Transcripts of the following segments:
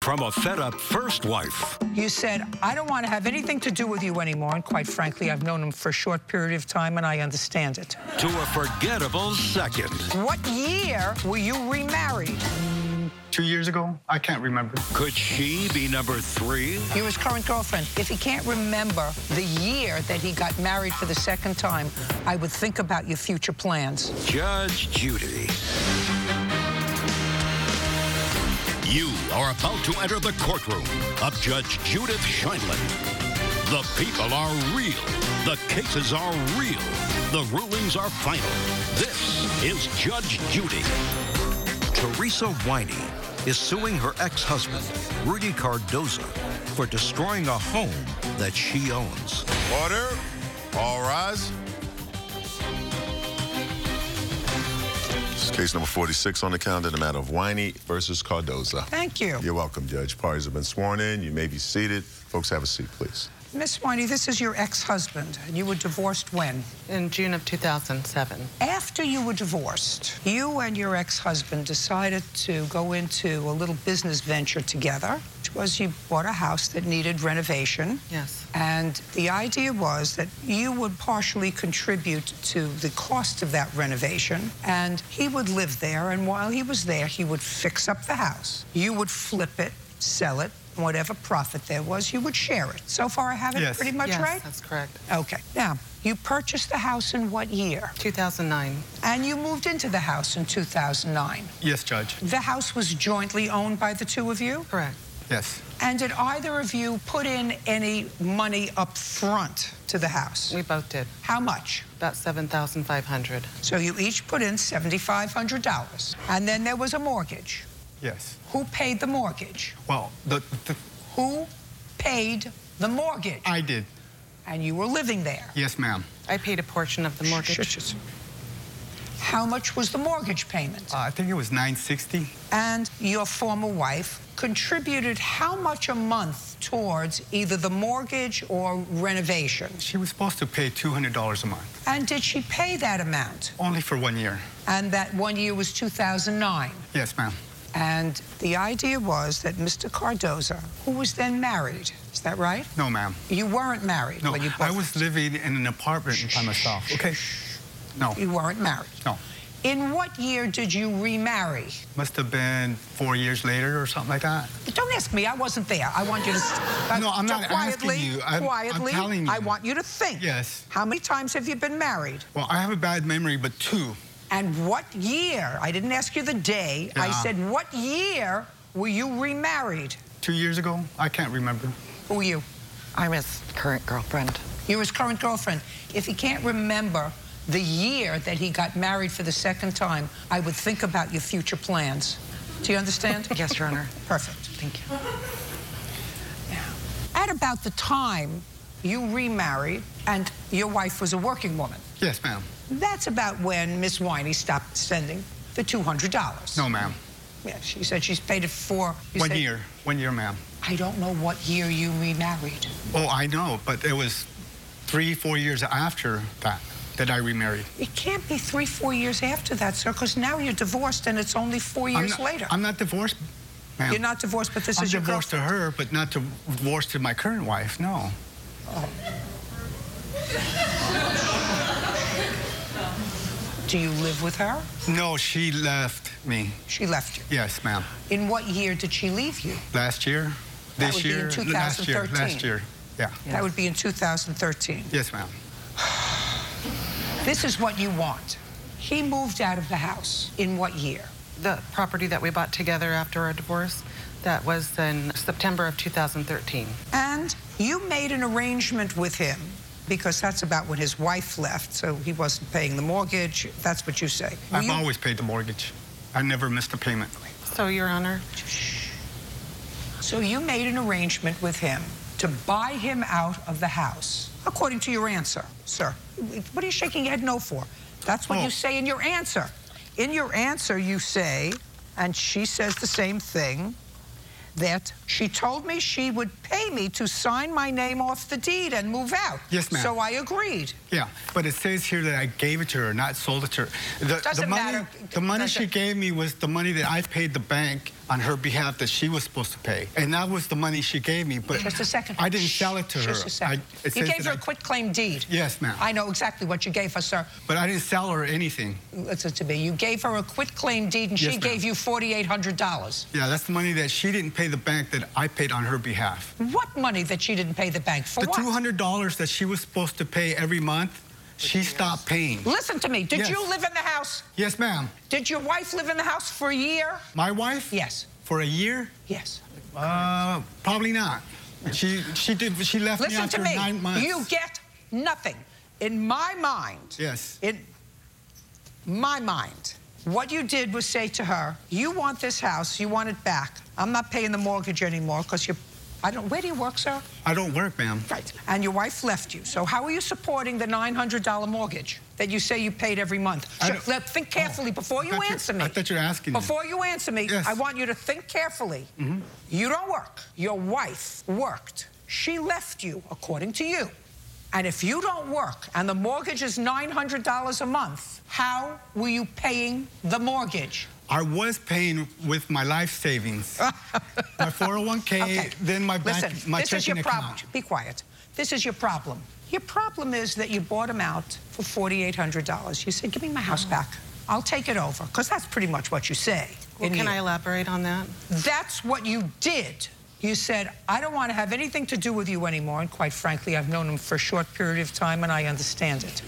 from a fed-up first wife. You said, I don't want to have anything to do with you anymore, and quite frankly, I've known him for a short period of time, and I understand it. To a forgettable second. What year were you remarried? 2 years ago? I can't remember. Could she be number 3? You're his current girlfriend. If he can't remember the year that he got married for the second time, I would think about your future plans. Judge Judy. You are about to enter the courtroom of Judge Judith Sheindlin. The people are real. The cases are real. The rulings are final. This is Judge Judy. Teresa Winey is suing her ex-husband, Rudy Cardoza, for destroying a home that she owns. Order. All rise. This is case number 46 on the calendar, the matter of Winey versus Cardoza. Thank you. You're welcome, Judge. Parties have been sworn in. You may be seated. Folks, have a seat, please. Miss Winey, this is your ex-husband, and you were divorced when? In June of 2007. After you were divorced, you and your ex-husband decided to go into a little business venture together, which was you bought a house that needed renovation. Yes. And the idea was that you would partially contribute to the cost of that renovation, and he would live there, and while he was there, he would fix up the house. You would flip it, sell it, whatever profit there was, you would share it. So far, I have it pretty much right? Yes, that's correct. Okay. Now, you purchased the house in what year? 2009. And you moved into the house in 2009. Yes, Judge. The house was jointly owned by the two of you? Correct. Yes. And did either of you put in any money up front to the house? We both did. How much? About $7,500. So you each put in $7,500. And then there was a mortgage. Yes. Who paid the mortgage? Well, Who paid the mortgage? I did. And you were living there? Yes, ma'am. I paid a portion of the mortgage. Shh. How much was the mortgage payment? I think it was $960. And your former wife contributed how much a month towards either the mortgage or renovation? She was supposed to pay $200 a month. And did she pay that amount? Only for 1 year. And that 1 year was 2009? Yes, ma'am. And the idea was that Mr. Cardoza, who was then married, is that right? No, ma'am. You weren't married No, when you I was living in an apartment by myself. Okay? No. You weren't married? No. In what year did you remarry? Must have been 4 years later or something like that. Don't ask me. I wasn't there. I want you to... No, I'm not quietly, asking you. Quietly, I'm telling you. I want you to think. Yes. How many times have you been married? Well, I have a bad memory, but 2. And what year? I didn't ask you the day. Yeah. I said, what year were you remarried? 2 years ago? I can't remember. Who are you? I'm his current girlfriend. You're his current girlfriend. If he can't remember the year that he got married for the second time, I would think about your future plans. Do you understand? Yes, Your Honor. Perfect. Thank you. Now, at about the time you remarried and your wife was a working woman, Yes, ma'am. that's about when Miss Winey stopped sending the $200. No, ma'am. Yeah, she said she's paid it for... 1 year. 1 year, ma'am. I don't know what year you remarried. Oh, I know, but it was 3-4 years after that I remarried. It can't be 3-4 years after that, sir, because now you're divorced and it's only 4 years later. I'm not divorced, ma'am. You're not divorced, but this is your I'm divorced to her, but not divorced to my current wife, no. Oh. Do you live with her? No, she left me. She left you? Yes, ma'am. In what year did she leave you? Last year? That This would be in year? 2013. Last year, yeah. That would be in 2013. Yes, ma'am. This is what you want. He moved out of the house in what year? The property that we bought together after our divorce, that was in September of 2013. And you made an arrangement with him, because that's about when his wife left, so he wasn't paying the mortgage. That's what you say. I've always paid the mortgage. I never missed a payment. So, Your Honor? So you made an arrangement with him to buy him out of the house, according to your answer, sir. What are you shaking your head no for? That's what you say in your answer. In your answer, you say, and she says the same thing, that she told me she would pay me to sign my name off the deed and move out. Yes, ma'am. So I agreed. Yeah, but it says here that I gave it to her, not sold it to her. Doesn't matter. The money she gave me was the money that I paid the bank on her behalf that she was supposed to pay. And that was the money she gave me. But just a second. I didn't sell it to her. Just a second. You gave her a quitclaim deed. Yes, ma'am. I know exactly what you gave her, sir. But I didn't sell her anything. Listen to me. You gave her a quitclaim deed, and she gave you $4,800. Yeah, that's the money that she didn't pay the bank that I paid on her behalf. What money that she didn't pay the bank? For what? The $200 that she was supposed to pay every month, she stopped paying. Listen to me. Did you live in the house? Yes, ma'am. Did your wife live in the house for a year? My wife? Yes. For a year? Yes. Probably not. She left me after 9 months. You get nothing. In my mind. Yes. In my mind, what you did was say to her, you want this house, you want it back. I'm not paying the mortgage anymore because you're, where do you work, sir? I don't work, ma'am. Right. And your wife left you. So how are you supporting the $900 mortgage that you say you paid every month? Think carefully before you answer me. I thought you were asking me. Before you answer me, yes. I want you to think carefully. Mm-hmm. You don't work. Your wife worked. She left you, according to you. And if you don't work and the mortgage is $900 a month, how were you paying the mortgage? I was paying with my life savings, my 401k, okay. Then my bank, Listen, my this is your checking problem. account. Be quiet. This is your problem. Your problem is that you bought him out for $4,800. You said, give me my house back. I'll take it over, because that's pretty much what you say. Well, can I elaborate on that? That's what you did. You said, I don't want to have anything to do with you anymore, and quite frankly, I've known him for a short period of time, and I understand it.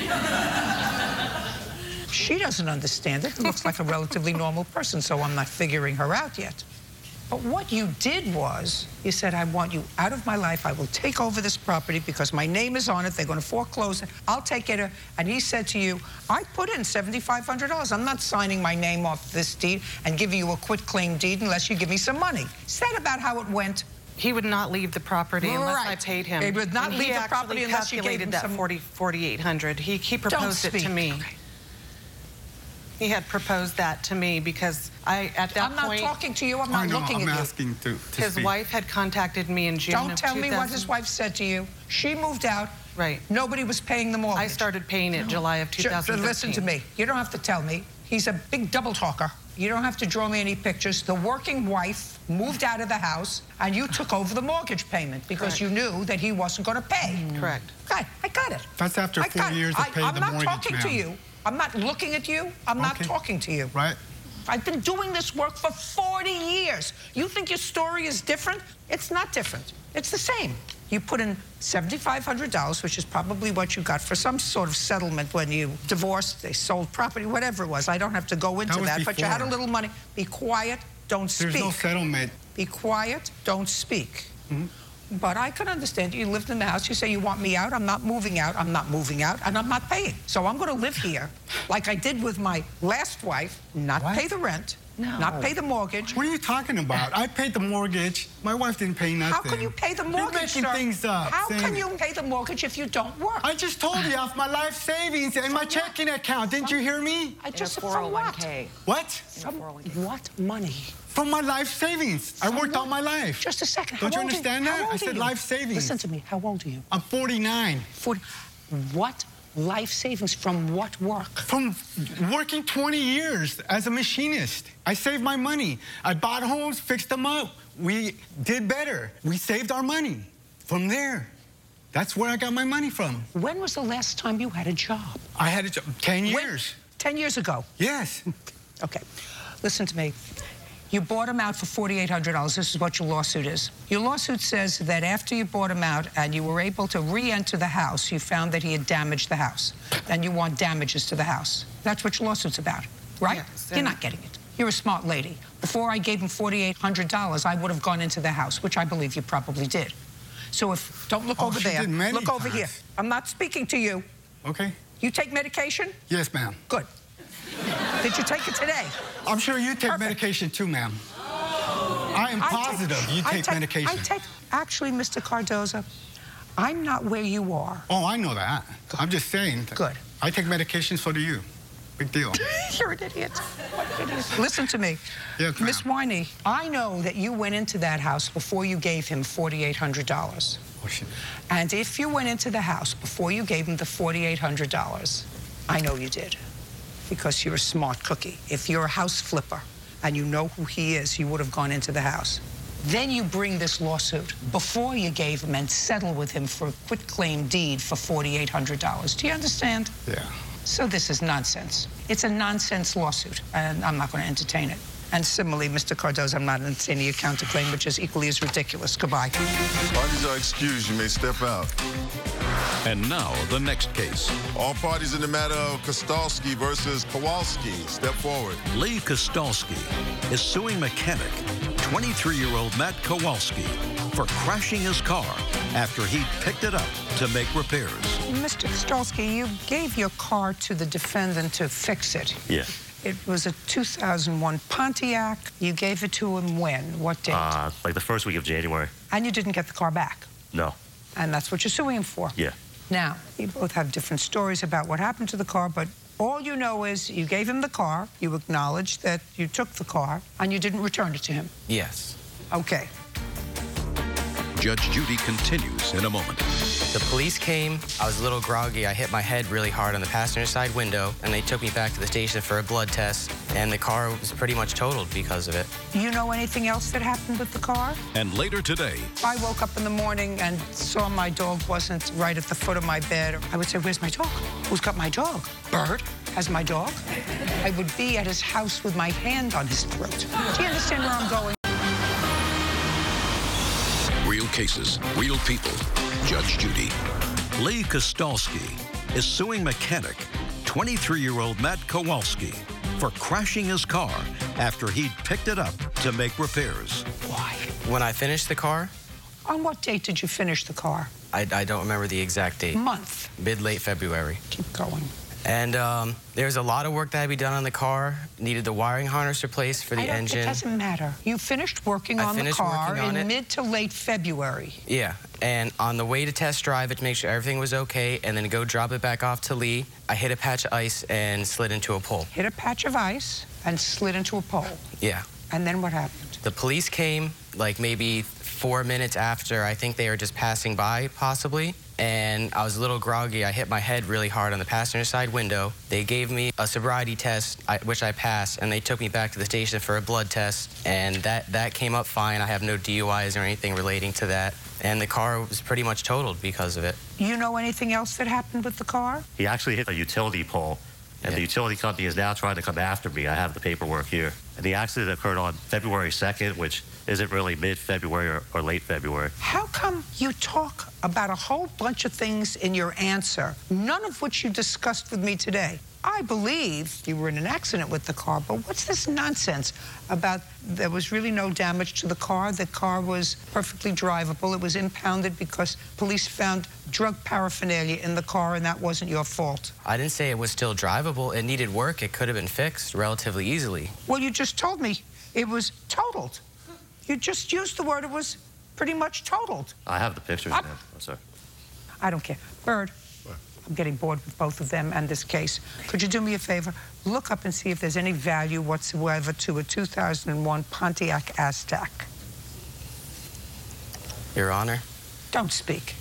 She doesn't understand it. Looks like a relatively normal person, so I'm not figuring her out yet. But what you did was, you said, I want you out of my life. I will take over this property because my name is on it. They're going to foreclose it. I'll take it. And he said to you, I put in $7,500. I'm not signing my name off this deed and giving you a quitclaim deed unless you give me some money. Is that about how it went? He would not leave the property unless I paid him. He would not leave the property unless you gave him that $4,800. He proposed it to me. Okay. He had proposed that to me because at that point... I'm not talking to you. I'm not looking at you. I'm asking to his speak. wife had contacted me in June of 2000. Don't tell me what his wife said to you. She moved out. Right. Nobody was paying the mortgage. I started paying it July of 2013. Listen to me. You don't have to tell me. He's a big double talker. You don't have to draw me any pictures. The working wife moved out of the house, and you took over the mortgage payment because you knew that he wasn't going to pay. Correct. Okay, I got it. That's after 4 years of paying the mortgage, I'm not talking to you. I'm not looking at you. I'm not talking to you. Right. I've been doing this work for 40 years. You think your story is different? It's not different. It's the same. You put in $7,500, which is probably what you got for some sort of settlement when you divorced, they sold property, whatever it was. I don't have to go into that, but you had a little money. Be quiet, don't speak. There's no settlement. Be quiet, don't speak. Mm-hmm. But I can understand you lived in the house. You say you want me out. I'm not moving out. I'm not moving out, and I'm not paying. So I'm going to live here like I did with my last wife, not pay the rent, not pay the mortgage. What are you talking about? I paid the mortgage. My wife didn't pay nothing. How can you pay the mortgage, You're making things up. How can you pay the mortgage if you don't work? I just told you off my life savings and my checking account. Didn't you hear me? I just said from what? What? From what money? From my life savings. I worked all my life. Just a second. Don't you understand that? I said life savings. Listen to me. How old are you? I'm 49. 40. What life savings from what work? From working 20 years as a machinist. I saved my money. I bought homes, fixed them up. We did better. We saved our money. From there, that's where I got my money from. When was the last time you had a job? I had a job 10 years. 10 years ago? Yes. Okay. Listen to me. You bought him out for $4,800. This is what your lawsuit is. Your lawsuit says that after you bought him out and you were able to re-enter the house, you found that he had damaged the house. And you want damages to the house. That's what your lawsuit's about, right? Yes, you're not getting it. You're a smart lady. Before I gave him $4,800, I would have gone into the house, which I believe you probably did. So don't look over there. Look over here. I'm not speaking to you. Okay. You take medication? Yes, ma'am. Good. Did you take it today? I'm sure you take medication too, ma'am. I am positive you take medication. Actually, Mr. Cardoza, I'm not where you are. Oh, I know that. I'm just saying. Good. I take medication, so do you. Big deal. You're an idiot. What an idiot. Listen to me. Yes, ma'am. Miss Winey, I know that you went into that house before you gave him $4,800. And if you went into the house before you gave him the $4,800, I know you did, because you're a smart cookie. If you're a house flipper and you know who he is, you would have gone into the house. Then you bring this lawsuit before you gave him and settle with him for a quitclaim deed for $4,800. Do you understand? Yeah. So this is nonsense. It's a nonsense lawsuit, and I'm not going to entertain it. And similarly, Mr. Cardozo, I'm not entertaining your counterclaim, which is equally as ridiculous. Goodbye. Parties are excused. You may step out. And now, the next case. All parties in the matter of Kostalski versus Kowalski, step forward. Lee Kostalski is suing mechanic 23-year-old Matt Kowalski for crashing his car after he picked it up to make repairs. Mr. Kostalski, you gave your car to the defendant to fix it. Yeah. It was a 2001 Pontiac. You gave it to him when? What date? Like the first week of January. And you didn't get the car back? No. And that's what you're suing him for? Yeah. Now, you both have different stories about what happened to the car, but all you know is you gave him the car, you acknowledged that you took the car, and you didn't return it to him. Yes. Okay. Judge Judy continues in a moment. The police came. I was a little groggy. I hit my head really hard on the passenger side window, and they took me back to the station for a blood test, and the car was pretty much totaled because of it. You know anything else that happened with the car? And later today, I woke up in the morning and saw my dog wasn't right at the foot of my bed. I would say, where's my dog? Who's got my dog? Bird has my dog? I would be at his house with my hand on his throat. Do you understand where I'm going? real cases, real people. Judge Judy. Lee Kostalski is suing mechanic 23-year-old Matt Kowalski for crashing his car after he'd picked it up to make repairs. Why? When I finished the car, On what date did you finish the car? I don't remember the exact date. Month. Mid-late February. Keep going. And there's a lot of work that had to be done on the car. Needed the wiring harness replaced for the engine. It doesn't matter. You finished working on the car in mid to late February. Yeah, and on the way to test drive it to make sure everything was okay, and then go drop it back off to Lee, I hit a patch of ice and slid into a pole. Hit a patch of ice and slid into a pole. Yeah. And then what happened? The police came like maybe 4 minutes after. I think they were just passing by, possibly. And I was a little groggy. I hit my head really hard on the passenger side window. They gave me a sobriety test, which I passed, and they took me back to the station for a blood test. And that came up fine. I have no DUIs or anything relating to that. And the car was pretty much totaled because of it. You know anything else that happened with the car? He actually hit a utility pole, and the utility company is now trying to come after me. I have the paperwork here. And the accident occurred on February 2nd, which isn't really mid-February or late February. How come you talk about a whole bunch of things in your answer, none of which you discussed with me today? I believe you were in an accident with the car, but what's this nonsense about there was really no damage to the car? The car was perfectly drivable. It was impounded because police found drug paraphernalia in the car, and that wasn't your fault. I didn't say it was still drivable. It needed work. It could have been fixed relatively easily. Well, you just told me it was totaled. You just used the word it was pretty much totaled. I have the pictures now. Oh, sorry. I don't care. Bird, I'm getting bored with both of them and this case. Could you do me a favor? Look up and see if there's any value whatsoever to a 2001 Pontiac Aztek. Your Honor. Don't speak.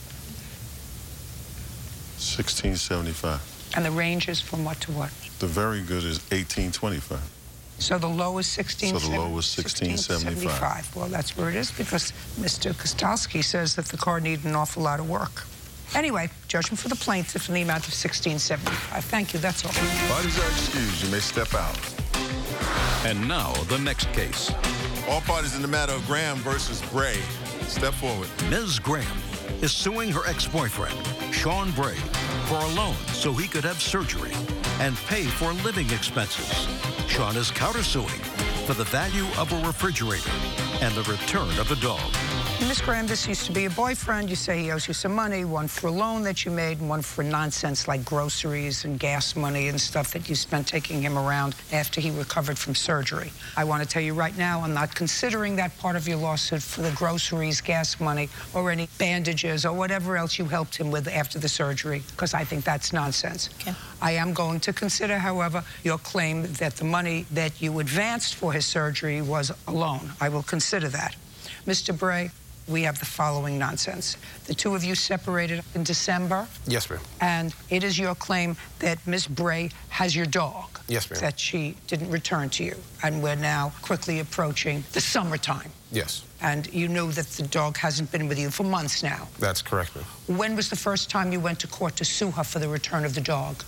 1675. And the range is from what to what? The very good is 1825. So the low is 1675. So the low is 1675. Well, that's where it is because Mr. Kostalski says that the car needed an awful lot of work. Anyway, judgment for the plaintiff in the amount of 1675. Thank you, that's all. Parties are excused. You may step out. And now, the next case. All parties in the matter of Graham versus Bray. Step forward. Ms. Graham is suing her ex-boyfriend, Sean Bray, for a loan so he could have surgery and pay for living expenses. Sean is countersuing for the value of a refrigerator and the return of a dog. Ms. Graham, this used to be a boyfriend. You say he owes you some money, one for a loan that you made and one for nonsense like groceries and gas money and stuff that you spent taking him around after he recovered from surgery. I want to tell you right now, I'm not considering that part of your lawsuit for the groceries, gas money, or any bandages or whatever else you helped him with after the surgery, because I think that's nonsense. Okay. I am going to consider, however, your claim that the money that you advanced for his surgery was a loan. I will consider that. Mr. Bray, we have the following nonsense. The two of you separated in December. Yes, ma'am. And it is your claim that Miss Bray has your dog. Yes, ma'am. That she didn't return to you. And we're now quickly approaching the summertime. Yes. And you know that the dog hasn't been with you for months now. That's correct, ma'am. When was the first time you went to court to sue her for the return of the dog?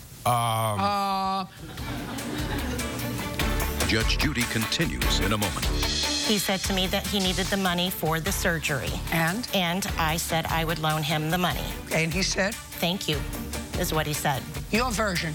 Judge Judy continues in a moment. He said to me that he needed the money for the surgery. And? And I said I would loan him the money. Okay, and he said? Thank you, is what he said. Your version.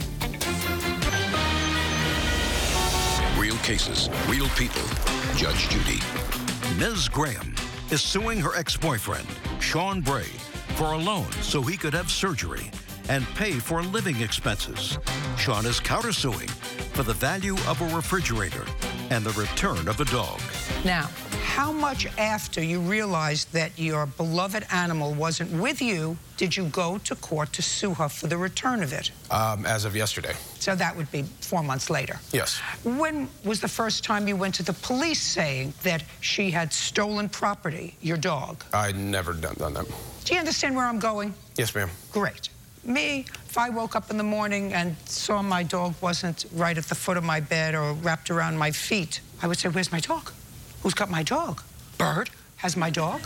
Real cases, real people. Judge Judy. Ms. Graham is suing her ex-boyfriend, Sean Bray, for a loan so he could have surgery and pay for living expenses. Sean is countersuing for the value of a refrigerator and the return of a dog. Now, how much after you realized that your beloved animal wasn't with you did you go to court to sue her for the return of it? As of yesterday. So that would be 4 months later. Yes. When was the first time you went to the police saying that she had stolen property, your dog? I'd never done that. Do you understand where I'm going? Yes, ma'am. Great. Me, if I woke up in the morning and saw my dog wasn't right at the foot of my bed or wrapped around my feet, I would say, where's my dog? Who's got my dog? Bird has my dog?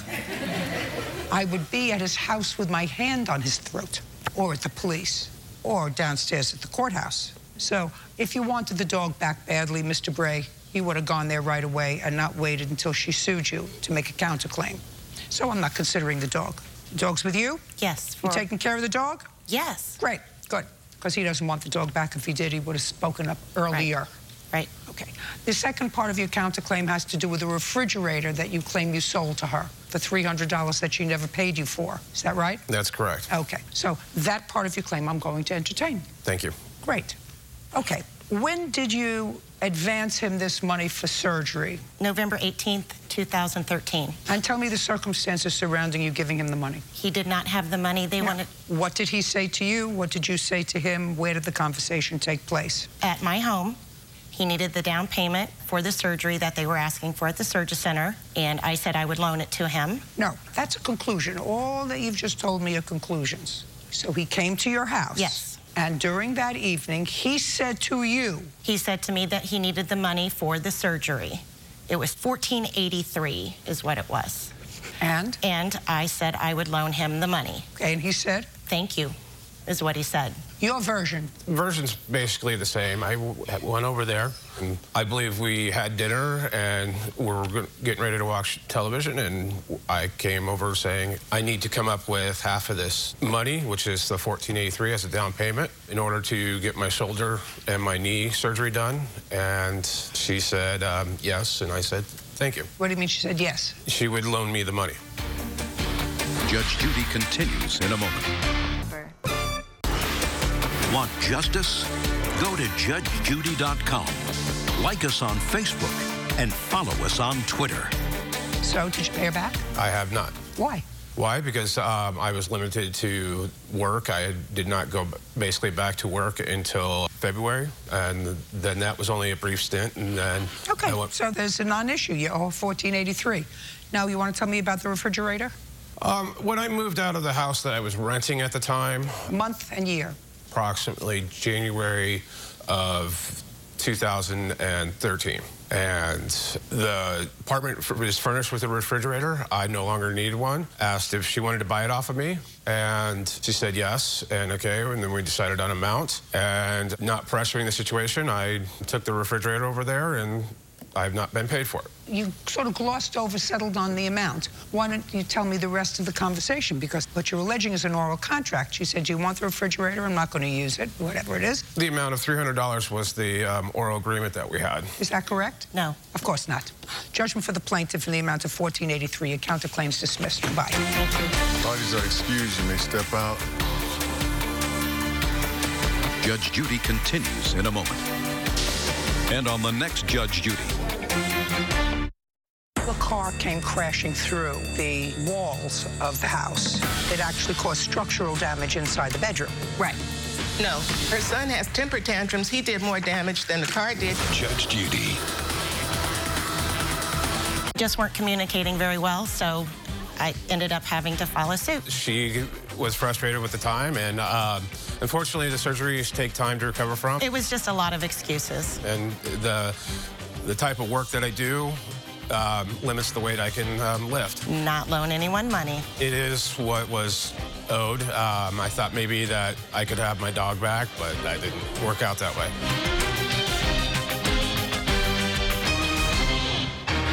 I would be at his house with my hand on his throat, or at the police, or downstairs at the courthouse. So if you wanted the dog back badly, Mr. Bray, you would have gone there right away and not waited until she sued you to make a counterclaim. So I'm not considering the dog. The dog's with you? Yes. You taking care of the dog? Yes. Great, good. Because he doesn't want the dog back. If he did, he would have spoken up earlier. Right. Okay. The second part of your counterclaim has to do with the refrigerator that you claim you sold to her, the $300 that she never paid you for. Is that right? That's correct. Okay. So that part of your claim I'm going to entertain. Thank you. Great. Okay. When did you advance him this money for surgery? November 18th, 2013. And tell me the circumstances surrounding you giving him the money. He did not have the money. They wanted... What did he say to you? What did you say to him? Where did the conversation take place? At my home. He needed the down payment for the surgery that they were asking for at the Surgery Center, and I said I would loan it to him. No, that's a conclusion. All that you've just told me are conclusions. So he came to your house. Yes. And during that evening, he said to you... He said to me that he needed the money for the surgery. It was $1,483 is what it was. And? And I said I would loan him the money. Okay, and he said? Thank you, is what he said. Your version? Version's basically the same. I went over there, and I believe we had dinner, and we're getting ready to watch television, and I came over saying, I need to come up with half of this money, which is the $1,483 as a down payment, in order to get my shoulder and my knee surgery done. And she said, yes, and I said, thank you. What do you mean she said yes? She would loan me the money. Judge Judy continues in a moment. Want justice? Go to judgejudy.com. Like us on Facebook and follow us on Twitter. So, did you pay her back? I have not. Why? Why? Because I was limited to work. I did not go basically back to work until February, and then that was only a brief stint, and then Okay, so there's a non-issue. You owe $1,483. Now, you want to tell me about the refrigerator? When I moved out of the house that I was renting at the time... Month and year. Approximately January of 2013. And the apartment was furnished with a refrigerator. I no longer needed one. Asked if she wanted to buy it off of me, and she said yes, and okay, and then we decided on amount. And not pressuring the situation, I took the refrigerator over there, and I've not been paid for it. You sort of glossed over, settled on the amount. Why don't you tell me the rest of the conversation? Because what you're alleging is an oral contract. She said, you want the refrigerator? I'm not going to use it, whatever it is. The amount of $300 was the oral agreement that we had. Is that correct? No. Of course not. Judgment for the plaintiff in the amount of $1,483. Your counterclaims dismissed. Bye. Thank you. Parties are excused. You may step out. Judge Judy continues in a moment. And on the next Judge Judy. The car came crashing through the walls of the house. It actually caused structural damage inside the bedroom. Right. No, her son has temper tantrums. He did more damage than the car did. Judge Judy. Just weren't communicating very well, so I ended up having to file a suit. She was frustrated with the time, and unfortunately, the surgeries take time to recover from. It was just a lot of excuses. And the type of work that I do limits the weight I can lift. Not loan anyone money. It is what was owed. I thought maybe that I could have my dog back, but that didn't work out that way.